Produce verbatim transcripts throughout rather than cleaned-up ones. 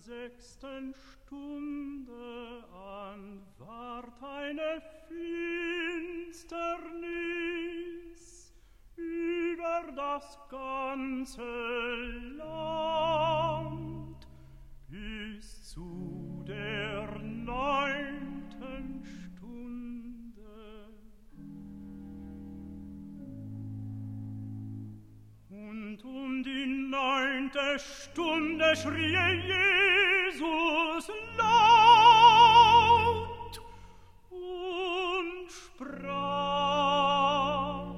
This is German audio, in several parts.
sechsten Stunde an ward eine Finsternis über das ganze Land bis zu der neunten Stunde. Und um die neunte Stunde schrie Jesus laut und sprach: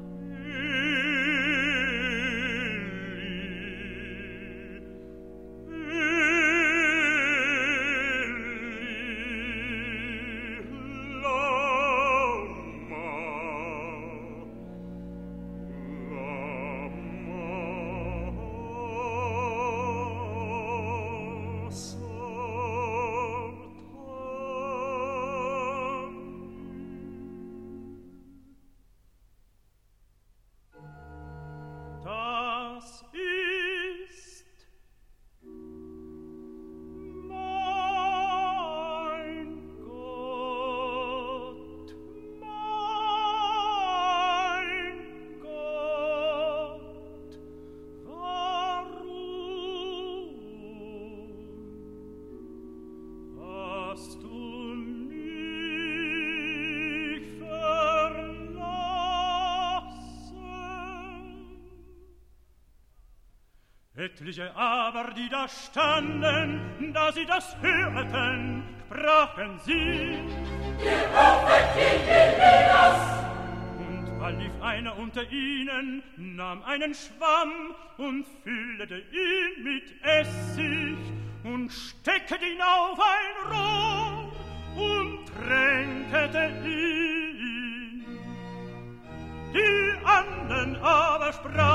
Etliche aber, die da standen, da sie das hörten, sprachen sie: Gerufen King Elias! Und bald lief einer unter ihnen, nahm einen Schwamm und füllte ihn mit Essig und steckte ihn auf ein Rohr und tränkete ihn. Die anderen aber sprachen: